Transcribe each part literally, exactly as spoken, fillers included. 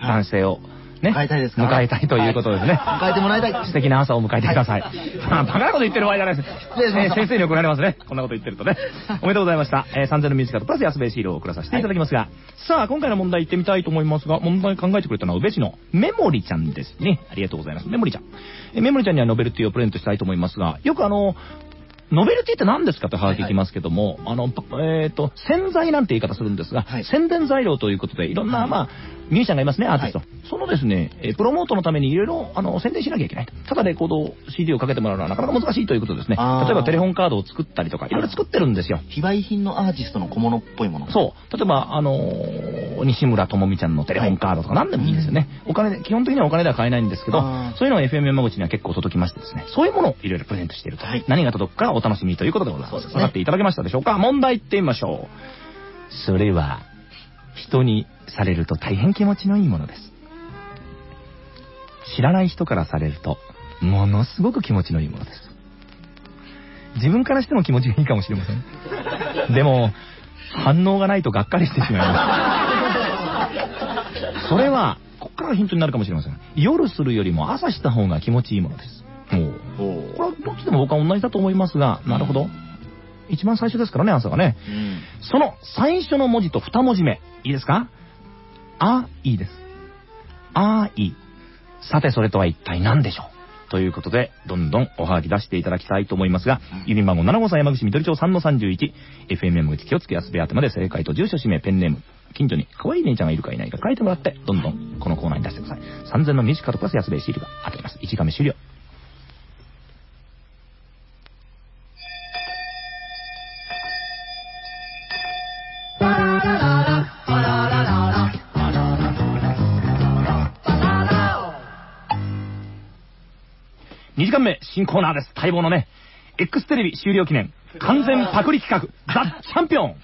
男性をね、 迎えたいですか、 迎えたいということですね。 迎えてもらいたい。 素敵な朝を迎えてください。バカなこと言ってる場合じゃないです。先生に怒られますね。こんなこと言ってるとね。おめでとうございました。さんぜんのミュージカルプラス安部シールを送らさせていただきますが、さあ今回の問題行ってみたいと思いますが、問題考えてくれたのは宇部市のメモリちゃんですね。ありがとうございます。メモリちゃん。メモリちゃんにはノベルティをプレゼントしたいと思いますが、よくあのノベルティって何ですかとはがきいきますけども、はいはい、あの、えっ、ー、と、宣材なんて言い方するんですが、はい、宣伝材料ということで、いろんな、はい、まあ、ミュージシャンがいますね、アーティスト。はい、そのですね、えー、プロモートのためにいろいろ、あの、宣伝しなきゃいけない。ただレコード シーディー をかけてもらうのはなかなか難しいということですね。例えばテレホンカードを作ったりとか、いろいろ作ってるんですよ。 非売品のアーティストの小物っぽいもの。 そう。例えば、あのー、西村智美ちゃんのテレホンカードとか何でもいいんですよね。はい、お金で、基本的にはお金では買えないんですけど、そういうのを エフエム 山口には結構届きましてですね、そういうものをいろいろプレゼントしていると。はい、何が届くかお楽しみということでございます。分かっていただけましたでしょうか。問題いってみましょう。それは人にされると大変気持ちのいいものです。知らない人からされるとものすごく気持ちのいいものです。自分からしても気持ちがいいかもしれません。でも反応がないとがっかりしてしまいます。それはここからがヒントになるかもしれません。夜するよりも朝した方が気持ちいいものです。おお、これはどっちでも僕は同じだと思いますが、なるほど。一番最初ですからね、朝がね。うん、その最初の文字と二文字目、いいですか？あ、いいです。あ、いい。さて、それとは一体何でしょうということで、どんどんおはがき出していただきたいと思いますが、郵便番号ななごさん山口緑町さんのさんじゅういち、エフエム 山口気をつけ安部宛てまで正解と住所氏名ペンネーム、近所に可愛い姉ちゃんがいるかいないか書いてもらって、どんどんこのコーナーに出してください。さんぜんのミュージカルプラス安部シールが当たります。いちがめ終了。にじかんめ新コーナーです。待望のね X テレビ終了記念完全パクリ企画ザ・チャンピオン。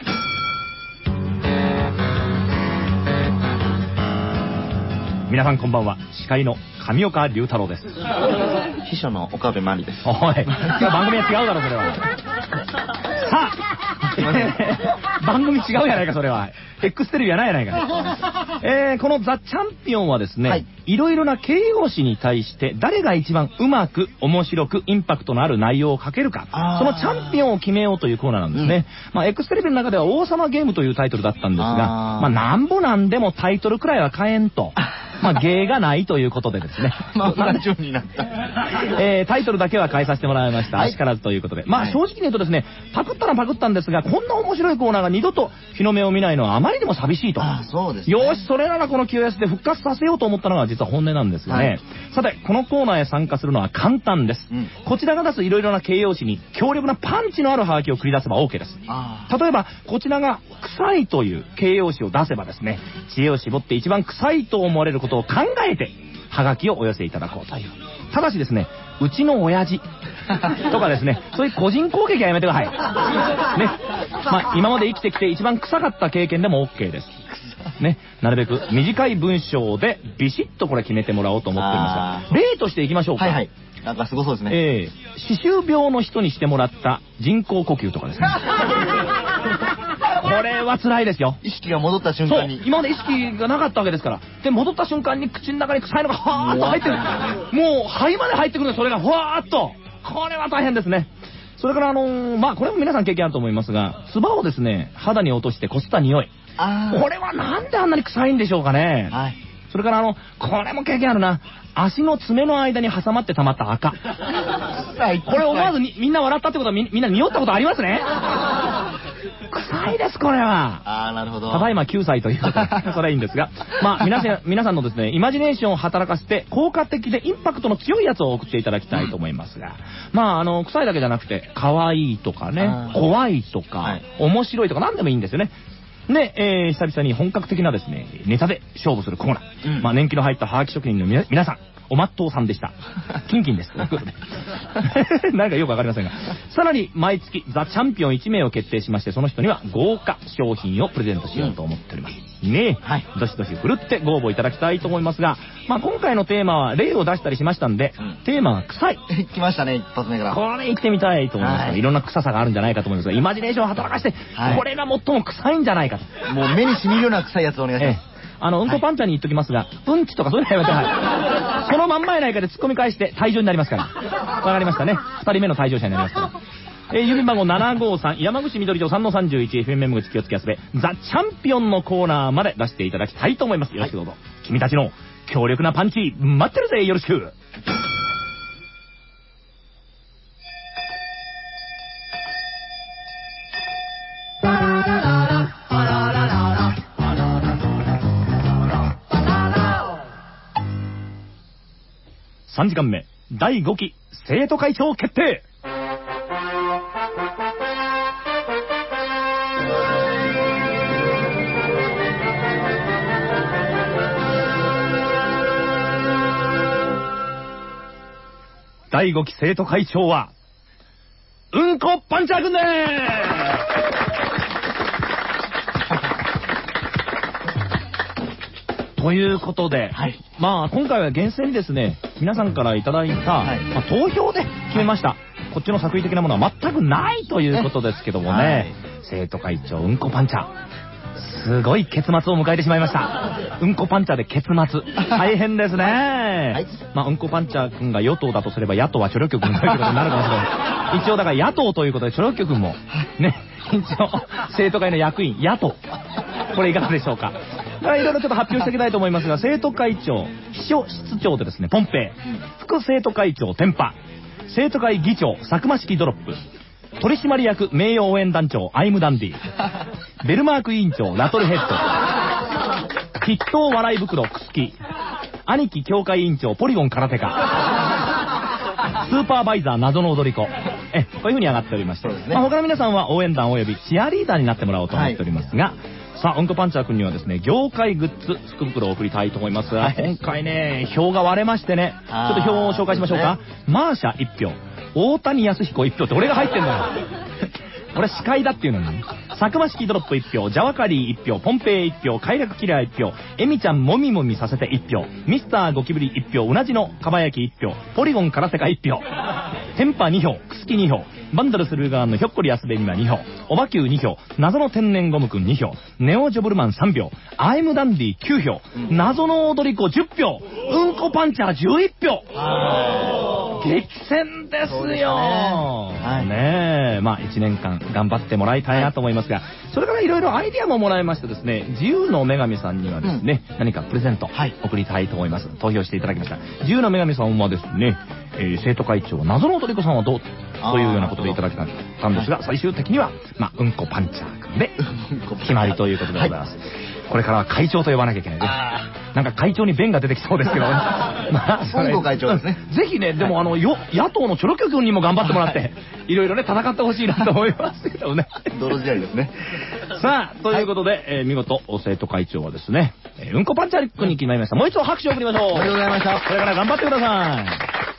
皆さんこんばんは。司会の上岡龍太郎です。 秘書の岡部真理です。 おい、今日番組は違うだろそれは。さあ番組違うやないかそれは。 X テレビやないやないか、えー、このザ・チャンピオンはですね、はい、いろいろな形容詞に対して誰が一番うまく面白くインパクトのある内容を書けるか、そのチャンピオンを決めようというコーナーなんですね。うん、まあ X テレビの中では王様ゲームというタイトルだったんですが、まあなんぼなんでもタイトルくらいは変えんと。まあ芸がないということでですね。 まあラジオになった。 えー、タイトルだけは変えさせてもらいました。はい、あしからずということで。まあ正直に言うとですね、パクったらパクったんですが、こんな面白いコーナーが二度と日の目を見ないのはあまりにも寂しいと。 あ、そうですね。 よし、それならこの キューエス で復活させようと思ったのが実は本音なんですよね。はい、さて、このコーナーへ参加するのは簡単です。うん、こちらが出すいろいろな形容詞に強力なパンチのあるハガキを繰り出せば OK です。例えば、こちらが臭いという形容詞を出せばですね、知恵を絞って一番臭いと思われることを考えて、ハガキをお寄せいただこうという。ただしですね、うちの親父とかですね、そういう個人攻撃はやめてください。ね。まあ、今まで生きてきて一番臭かった経験でも OK です。ね。なるべく短い文章でビシッとこれ決めてもらおうと思っていますが、例としていきましょうか。 はいはい。なんかすごそうですね。 えー、歯周病の人にしてもらった人工呼吸とかですね。これは辛いですよ。 意識が戻った瞬間に。 そう、今まで意識がなかったわけですから。で、戻った瞬間に口の中に臭いのがふわーっと入ってる。もう肺まで入ってくるんで、それがふわーっと。これは大変ですね。それからあのー、まあこれも皆さん経験あると思いますが、唾をですね、肌に落としてこすった匂い。これはなんであんなに臭いんでしょうかね。はい。それからあの、これも経験あるな。足の爪の間に挟まって溜まった赤。これ思わずにみんな笑ったってことは み, みんな匂ったことありますね。臭いですこれは。 ああ、なるほど。 ただいまきゅうさいということで、それはいいんですが、まあ皆さん皆さんのですね、イマジネーションを働かせて効果的でインパクトの強いやつを送っていただきたいと思いますが、まああの臭いだけじゃなくて可愛いとかね、怖いとか、はい、面白いとか何でもいいんですよね。で、えー、久々に本格的なですね、ネタで勝負するコーナー。うん、まあ年季の入ったハガキ職人のみ皆さん、おまっとうさんでした。キンキンです。なんかよくわかりませんが。さらに毎月ザ・チャンピオンいちめいを決定しまして、その人には豪華商品をプレゼントしようと思っております。ねえ。はい。どしどし振るってご応募いただきたいと思いますが、まあ今回のテーマは例を出したりしましたんで、うん、テーマは臭い。 来ましたね、一発目から。 これ言ってみたいと思います。はい、いろんな臭さがあるんじゃないかと思いますが、イマジネーションを働かして、はい、これが最も臭いんじゃないかと。 もう目に染みるような臭いやつをお願いします。ええ、 あの、うんこパンチャーに言っときますが、うんちとかそういうのやめて、はい。そのまんまやないかで突っ込み返して退場になりますから。わかりましたね。二人目の退場者になりますから。えー、郵便番号ななごさん、山口緑町 さんのさんじゅういち、エフエム 口気をつけやすべ、ザ・チャンピオンのコーナーまで出していただきたいと思います。よろしくどうぞ。はい、君たちの強力なパンチ、待ってるぜ、よろしく。さんじかんめ、だいごき生徒会長決定。だいごき生徒会長は、うんこパンチャーくんでーすということで、はい、まあ今回は厳正にですね、皆さんからいただいた、はい、まあ、投票で決めました、はい、こっちの作為的なものは全くないということですけどもね、はい、生徒会長うんこパンチャー、すごい結末を迎えてしまいました。うんこパンチャーで結末。大変ですね。はい、まあ、うんこパンチャー君が与党だとすれば野党はチョロキョ君ということになるかもしれない。一応だから野党ということでチョロキョ君も、ね、一応生徒会の役員、野党。これいかがでしょうか。いろいろちょっと発表していきたいと思いますが、生徒会長、秘書室長でですね、ポンペイ。副生徒会長、テンパ。生徒会議長、サクマ式ドロップ。取締役名誉応援団長アイムダンディ、ベルマーク委員長ラトルヘッド、筆頭笑い袋クスキ、兄貴協会委員長ポリゴン空手家、スーパーバイザー謎の踊り子、えこういう風に上がっておりまして、ね、まあ、他の皆さんは応援団およびチアリーダーになってもらおうと思っておりますが、はい、さあうんこパンチャー君にはですね、業界グッズ福袋を送りたいと思いますが、はい、今回ね票が割れましてね、ちょっと票を紹介しましょうか。マーシャいっぴょう、大谷康彦いっぴょうって俺が入ってんだよ。俺司会だっていうのに。サクマ式ドロップいっぴょう、ジャワカリーいっぴょう、ポンペイいっぴょう、快楽キラーいっぴょう、エミちゃんもみもみさせていっぴょう、ミスターゴキブリいっぴょう、うなじのかば焼きいっぴょう、ポリゴン空手家いっぴょう、テンパにひょう、クスキにひょう、バンダルスルーガーンのひょっこりやすべにはにひょう、オバキューにひょう、謎の天然ゴムくんにひょう、ネオジョブルマンさんびょう、アイムダンディきゅうひょう、謎の踊り子じゅっぴょう、うんこパンチャーじゅういっぴょう。激戦ですよ。ね, はい、ねえ、まあいちねんかん頑張ってもらいたいなと思いますが、はい、それからいろいろアイディアももらいましてですね、自由の女神さんにはですね、うん、何かプレゼント送りたいと思います。投票していただきました。自由の女神さんはですね、えー、生徒会長謎の踊り子さんはどうというようなことでいただきたんですが、はい、最終的にはまあうんこパンチャー君で決まりということでございます。はい、これからは会長と呼ばなきゃいけないです。なんか会長に弁が出てきそうですけど、まあ、 うんこ会長ですね。 ぜひね、でもあの、よ、野党のチョロキョ君にも頑張ってもらって、いろいろね、戦ってほしいなと思いますけどね。 泥仕合ですね。 さあ、ということで、はい、えー、見事、生徒会長はですね、えー、うんこパンチャー君に決まりました。もう一度拍手を送りましょう。 ありがとうございました。 これから頑張ってください。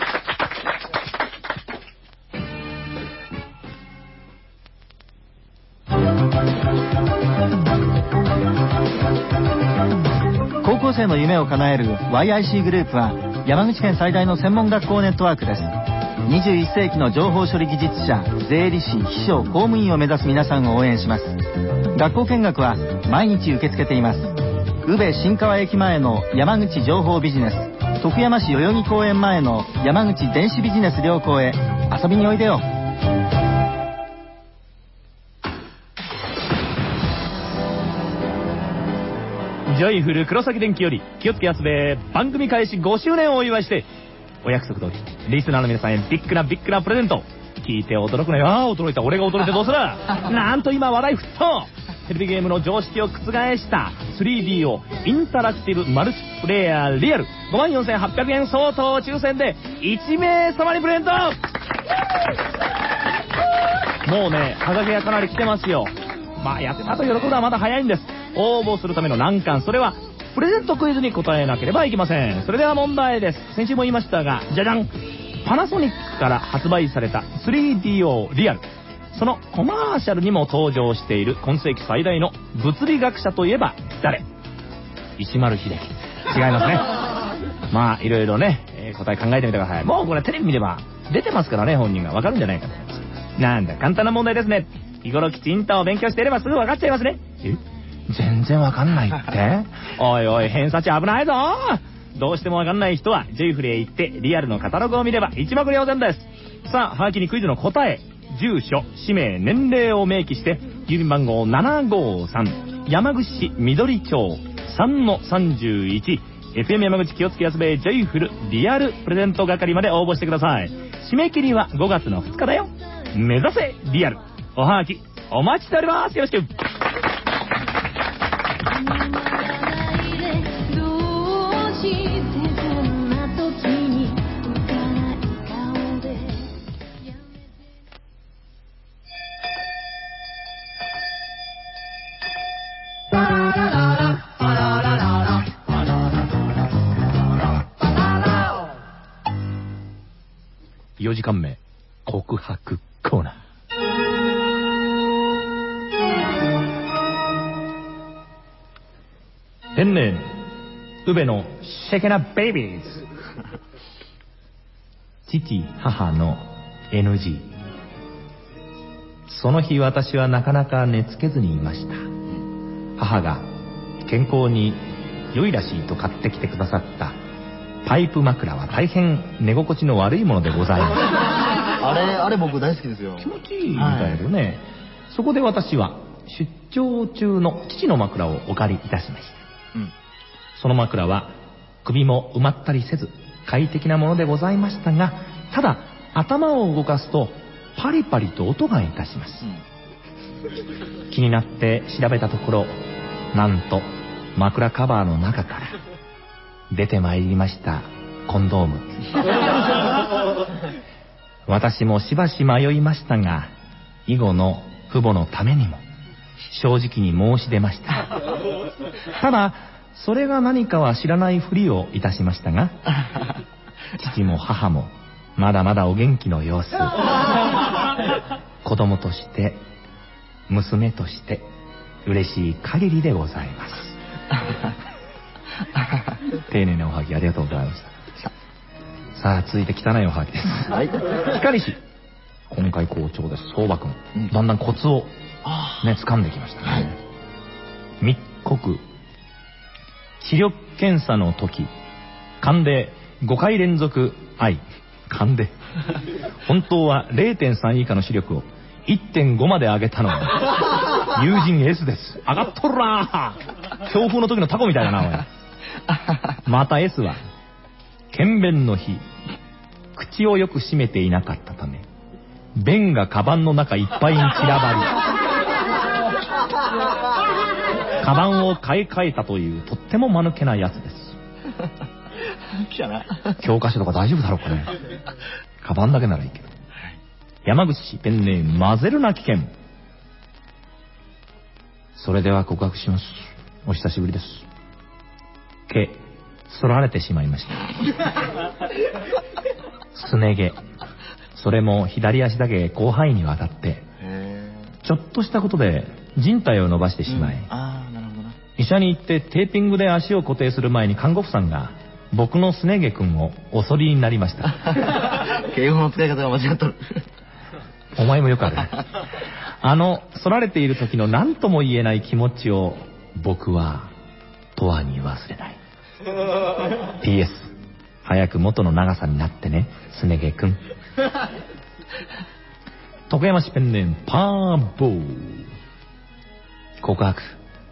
高校生の夢を叶える ワイアイシー グループは山口県最大の専門学校ネットワークです。にじゅういっせいきの情報処理技術者、税理士、秘書、公務員を目指す皆さんを応援します。学校見学は毎日受け付けています。宇部新川駅前の山口情報ビジネス、徳山市代々木公園前の山口電子ビジネス両校へ遊びにおいでよ。 ジョイフル黒崎電機より気をつけやすべ番組開始ごしゅうねんをお祝いして、お約束通りリスナーの皆さんへビッグなビッグなプレゼント。聞いて驚くのよ。ああ驚いた、俺が驚いてどうする。なんと今話題沸騰、テレビゲームの常識を覆した スリーディー をインタラクティブマルチプレイヤーリアル ごまんよんせんはっぴゃくえん相当を抽選でいちめいさまにプレゼント。もうね、ハガキがかなり来てますよ。まあやってたと喜ぶのはまだ早いんです。応募するための難関、それはプレゼントクイズに答えなければいけません。それでは問題です。先週も言いましたが、じゃじゃん、パナソニックから発売された スリーディーオー リアル、そのコマーシャルにも登場している今世紀最大の物理学者といえば誰？石丸秀樹。違いますね。まあいろいろね、えー、答え考えてみてください。もうこれテレビ見れば出てますからね、本人がわかるんじゃないかと思います。なんだ簡単な問題ですね。日頃きちんと勉強していればすぐ分かっちゃいますね。え全然わかんないって。おいおい、偏差値危ないぞ。どうしてもわかんない人はジョイフルへ行ってリアルのカタログを見れば一目瞭然です。さあ、はがきにクイズの答え、住所、氏名、年齢を明記して郵便番号ななごーさん山口市緑町 さんのさんじゅういち エフエム 山口気をつけやすべジョイフルリアルプレゼント係まで応募してください。締め切りはごがつのふつかだよ。目指せリアル。おはがきお待ちしております。よろしく。よじかんめ告白コーナー。ペンネーム宇部のシェケナベイビーズ。父母の エヌジー。その日私はなかなか寝つけずにいました。母が健康に良いらしいと買ってきてくださったパイプ枕は大変寝心地の悪いものでございます。 あれ、あれ僕大好きですよ。 気持ちいいみたいだよね、はい、そこで私は出張中の父の枕をお借りいたしました、うん、その枕は首も埋まったりせず快適なものでございましたが、ただ頭を動かすとパリパリと音がいたします、うん、気になって調べたところ、なんと枕カバーの中から出てまいりましたコンドーム。私もしばし迷いましたが、以後の父母のためにも正直に申し出ました。ただそれが何かは知らないふりをいたしましたが、父も母もまだまだお元気の様子。子供として娘として嬉しい限りでございます。丁寧なおはぎありがとうございました。さあ続いて汚いおはぎです。はい。光氏、今回好調です。相場君、うん、だんだんコツをね掴んできましたね。はい、密告。視力検査の時、勘でごかい連続愛。勘で本当は れいてんさん 以下の視力を いってんご まで上げたのは友人 エス です。上がっとるな。強風の時のタコみたいだなおい。また エス は検便の日、口をよく閉めていなかったため便がカバンの中いっぱいに散らばり、カバンを買い替えたというとっても間抜けなやつです。教科書とか大丈夫だろうかね。カバンだけならいいけど。山口市ペンネーム混ぜるな危険。それでは告白します。お久しぶりです。毛剃られてしまいました。すね毛、それも左足だけ広範囲にわたってちょっとしたことで靭帯を伸ばしてしまい、うん、あー、なるほどな。医者に行ってテーピングで足を固定する前に看護婦さんが僕のすね毛くんをお剃りになりました。 敬語の使い方が間違っとる。 お前もよくあるね。あの剃られている時の何とも言えない気持ちを僕は永遠に忘れない。ピーエス 早く元の長さになってね、すね毛くん。徳山市ペンネームパーボー。告白。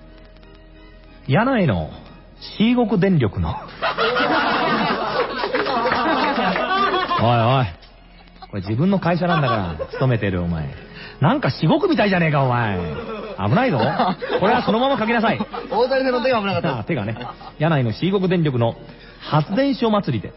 柳井のシーゴク電力のおいおい、これ自分の会社なんだから勤めてるお前、なんか至極みたいじゃねえかお前。危ないぞ。これはそのまま書きなさい。 大谷さんの手が危なかった。 ああ、手がね。柳井のシーゴク電力の発電所祭りで。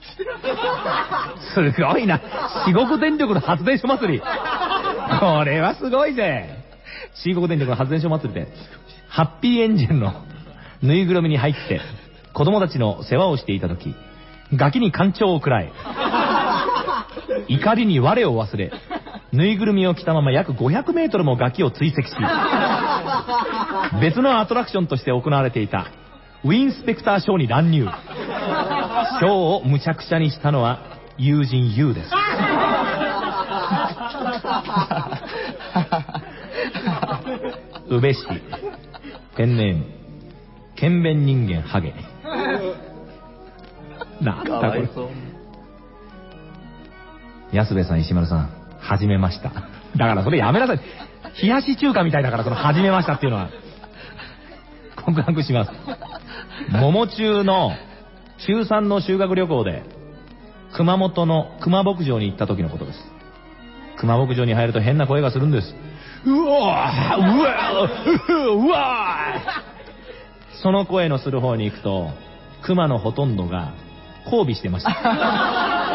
すごいな。四国電力の発電所祭り。これはすごいぜ。四国電力の発電所祭りでハッピーエンジンのぬいぐるみに入って子供たちの世話をしていた時、ガキに干潮を食らい、怒りに我を忘れ、ぬいぐるみを着たまま約ごひゃくメートルもガキを追跡し、別のアトラクションとして行われていたウィンスペクターショーに乱入。ショーをむちゃくちゃにしたのは友人 ユー です。宇部市ペンネーム、剣弁人間ハゲ。なんだこれ。安部さん、石丸さん、はじめました。だからそれやめなさい。冷やし中華みたいだから、そのはじめましたっていうのは。告白します。桃中の中さんの修学旅行で、熊本の熊牧場に行った時のことです。熊牧場に入ると変な声がするんです。うわーうわーうわーその声のする方に行くと、熊のほとんどが交尾してました。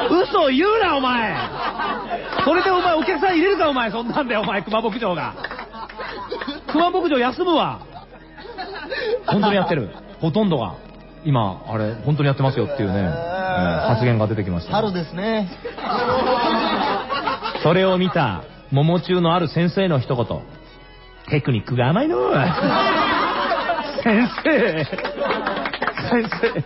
嘘言うなお前。それでお前お客さん入れるかお前。そんなんだよお前、熊牧場が。熊牧場休むわ。本当にやってる。ほとんどが今あれ本当にやってますよっていうね、えー、発言が出てきました。 春ですね。 それを見た桃中のある先生の一言。テクニックが甘いの。先生先生。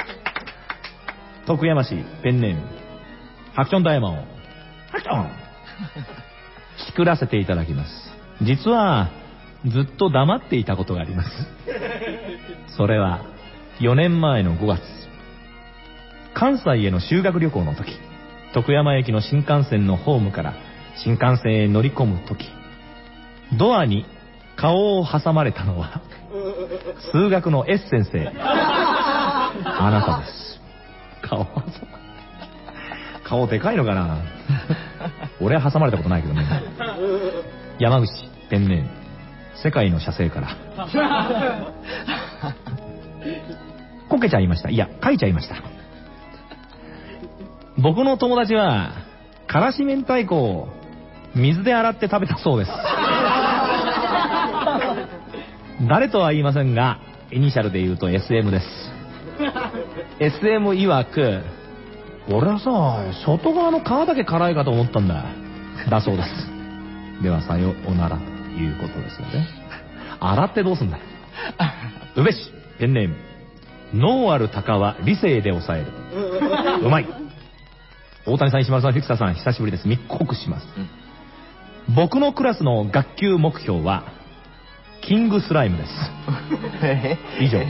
徳山市ペンネームハクチョンダイヤモンハクチョン。作らせていただきます。実はずっと黙っていたことがあります。それはよねんまえのごがつ、関西への修学旅行の時、徳山駅の新幹線のホームから新幹線へ乗り込む時、ドアに顔を挟まれたのは数学の S 先生。あなたです。顔挟まれ顔でかいのかな。俺は挟まれたことないけどね。山口ペンネーム世界の写生から。こけちゃいました。いや、書いちゃいました。僕の友達はからし明太子を水で洗って食べたそうです。誰とは言いませんが、イニシャルで言うと エスエム です。エスエム 曰く、俺はさ、外側の皮だけ辛いかと思ったんだ。だそうです。ではさようならということですよね。洗ってどうすんだ。うべしペンネーム脳ある鷹は理性で抑える。うまい。大谷さん、石丸さん、フィクサーさん、久しぶりです。密告します。うん、僕のクラスの学級目標はキングスライムです。以上。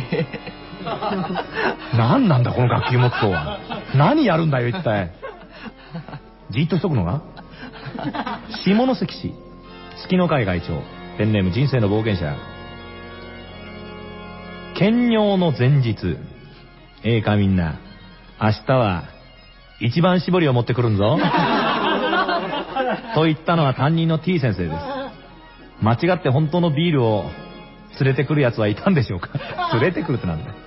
何なんだこの学級目標は。何やるんだよ一体。じっとしとくのが。下関市月の会会長ペンネーム人生の冒険者。検尿の前日、ええかみんな、明日は一番搾りを持ってくるんぞ。と言ったのは担任の T 先生です。間違って本当のビールを連れてくるやつはいたんでしょうか。連れてくるってなんだよ。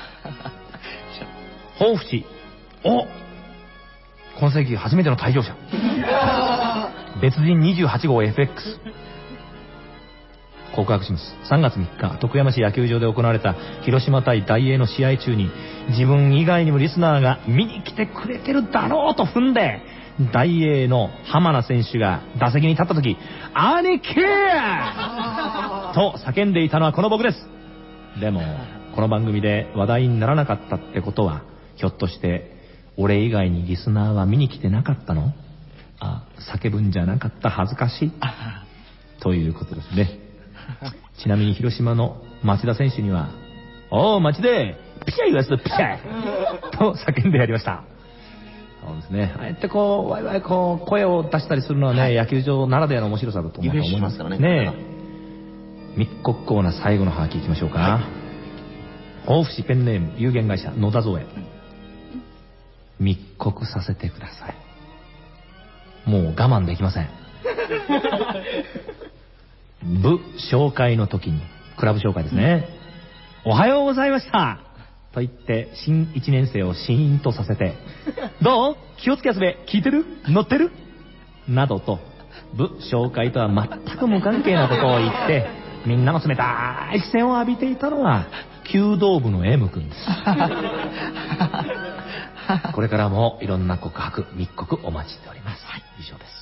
抱負地、お、今世紀初めての退場者。別人にじゅうはち号 エフエックス。告白します。さんがつみっか、徳山市野球場で行われた広島対ダイエーの試合中に、自分以外にもリスナーが見に来てくれてるだろうと踏んで、ダイエーの浜名選手が打席に立った時、兄貴と叫んでいたのはこの僕です。でもこの番組で話題にならなかったってことは、ひょっとして俺以外にリスナーは見に来てなかったの？あ、叫ぶんじゃなかった、恥ずかしいということですね。ちなみに広島の町田選手には、おー町でピシャ言わせてピシャと叫んでやりました。そうですね。ああやってこうワイワイこう声を出したりするのはね、はい、野球場ならではの面白さだと思いますからね。ねえ。密告コーナー最後のハガキいきましょうか。はい、大伏ペンネーム有限会社野田造園。密告させてください。もう我慢できません。部紹介の時に、クラブ紹介ですね。おはようございましたと言って新いちねん生をシーンとさせて、どう？気をつけ遊べ、聞いてる？乗ってる？などと部紹介とは全く無関係なことを言って、みんなの冷たい視線を浴びていたのは弓道部の M 君です。これからもいろんな告白、密告お待ちしております。はい、以上です。